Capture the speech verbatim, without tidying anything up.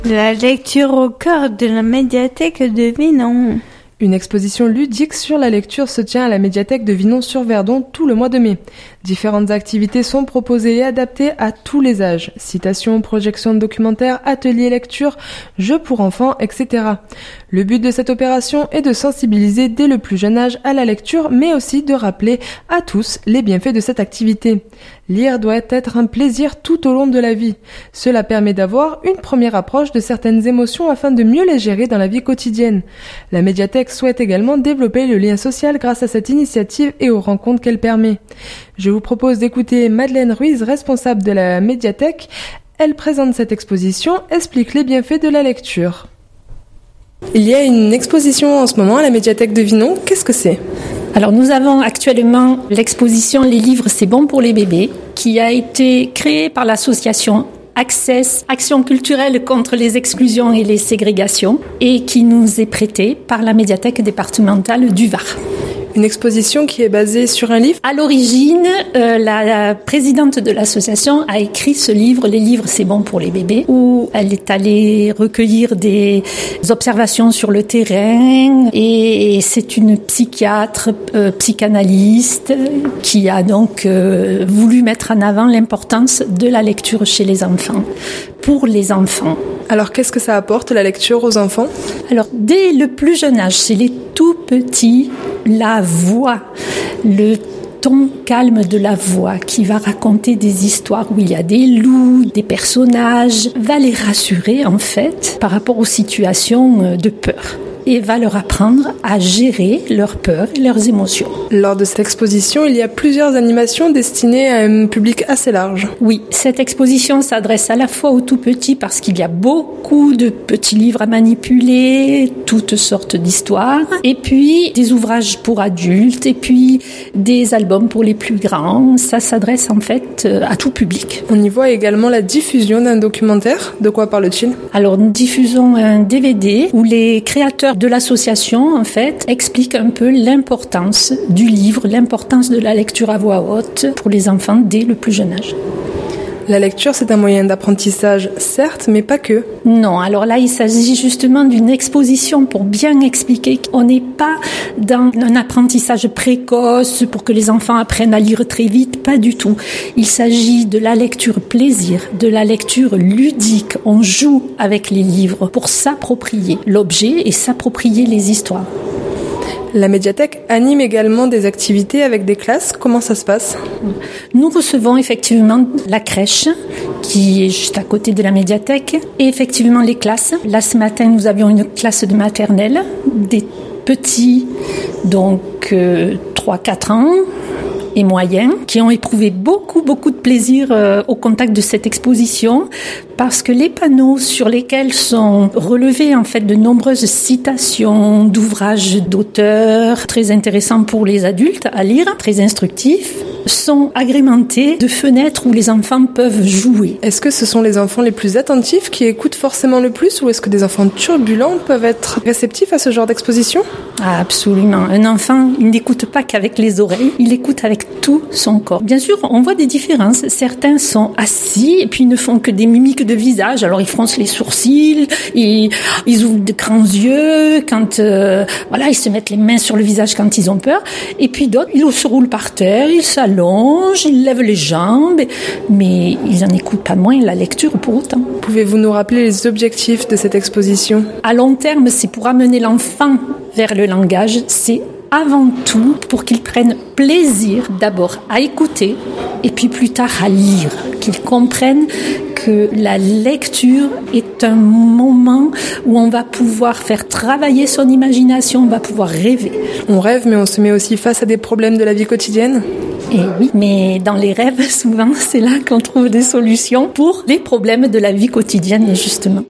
La lecture au cœur de la médiathèque de Vinon. Une exposition ludique sur la lecture se tient à la médiathèque de Vinon-sur-Verdon tout le mois de mai. Différentes activités sont proposées et adaptées à tous les âges. Citations, projections de documentaires, ateliers lecture, jeux pour enfants, et cetera. Le but de cette opération est de sensibiliser dès le plus jeune âge à la lecture, mais aussi de rappeler à tous les bienfaits de cette activité. Lire doit être un plaisir tout au long de la vie. Cela permet d'avoir une première approche de certaines émotions afin de mieux les gérer dans la vie quotidienne. La médiathèque souhaite également développer le lien social grâce à cette initiative et aux rencontres qu'elle permet. Je vous propose d'écouter Madeleine Ruiz, responsable de la médiathèque. Elle présente cette exposition, explique les bienfaits de la lecture. Il y a une exposition en ce moment à la médiathèque de Vinon. Qu'est-ce que c'est ? Alors nous avons actuellement l'exposition Les livres, c'est bon pour les bébés, qui a été créée par l'association Access, Action culturelle contre les exclusions et les ségrégations, et qui nous est prêtée par la médiathèque départementale du Var. Une exposition qui est basée sur un livre ? À l'origine, euh, la, la présidente de l'association a écrit ce livre, Les livres, c'est bon pour les bébés, où elle est allée recueillir des observations sur le terrain, et, et c'est une psychiatre, euh, psychanalyste, qui a donc euh, voulu mettre en avant l'importance de la lecture chez les enfants, pour les enfants. Alors qu'est-ce que ça apporte, la lecture aux enfants ? Alors dès le plus jeune âge, chez les tout petits, la voix, le ton calme de la voix qui va raconter des histoires où il y a des loups, des personnages, va les rassurer en fait par rapport aux situations de peur. Et va leur apprendre à gérer leurs peurs et leurs émotions. Lors de cette exposition, il y a plusieurs animations destinées à un public assez large. Oui, cette exposition s'adresse à la fois aux tout-petits parce qu'il y a beaucoup de petits livres à manipuler, toutes sortes d'histoires, et puis des ouvrages pour adultes, et puis des albums pour les plus grands. Ça s'adresse en fait à tout public. On y voit également la diffusion d'un documentaire. De quoi parle-t-il ? Alors nous diffusons un D V D où les créateurs de l'association, en fait, explique un peu l'importance du livre, l'importance de la lecture à voix haute pour les enfants dès le plus jeune âge. La lecture, c'est un moyen d'apprentissage, certes, mais pas que. Non, alors là, il s'agit justement d'une exposition pour bien expliquer qu'on n'est pas dans un apprentissage précoce pour que les enfants apprennent à lire très vite, pas du tout. Il s'agit de la lecture plaisir, de la lecture ludique. On joue avec les livres pour s'approprier l'objet et s'approprier les histoires. La médiathèque anime également des activités avec des classes. Comment ça se passe ? Nous recevons effectivement la crèche qui est juste à côté de la médiathèque et effectivement les classes. Là, ce matin, nous avions une classe de maternelle, des petits, donc euh, trois à quatre ans et moyens, qui ont éprouvé beaucoup, beaucoup de plaisir euh, au contact de cette exposition, parce que les panneaux sur lesquels sont relevées en fait de nombreuses citations d'ouvrages d'auteurs très intéressants pour les adultes à lire, très instructifs, sont agrémentés de fenêtres où les enfants peuvent jouer. Est-ce que ce sont les enfants les plus attentifs qui écoutent forcément le plus, ou est-ce que des enfants turbulents peuvent être réceptifs à ce genre d'exposition ? Ah, absolument. Un enfant, il n'écoute pas qu'avec les oreilles, il écoute avec tout son corps. Bien sûr, on voit des différences. Certains sont assis et puis ils ne font que des mimiques de visage. Alors ils froncent les sourcils, ils, ils ouvrent de grands yeux quand euh, voilà, ils se mettent les mains sur le visage quand ils ont peur. Et puis d'autres, ils se roulent par terre, ils s'allongent, ils lèvent les jambes, mais ils n'en écoutent pas moins la lecture pour autant. Pouvez-vous nous rappeler les objectifs de cette exposition ? À long terme, c'est pour amener l'enfant vers le langage, c'est avant tout pour qu'ils prennent plaisir d'abord à écouter et puis plus tard à lire, qu'ils comprennent que la lecture est un moment où on va pouvoir faire travailler son imagination, on va pouvoir rêver. On rêve, mais on se met aussi face à des problèmes de la vie quotidienne ? Et oui, mais dans les rêves, souvent, c'est là qu'on trouve des solutions pour les problèmes de la vie quotidienne, justement.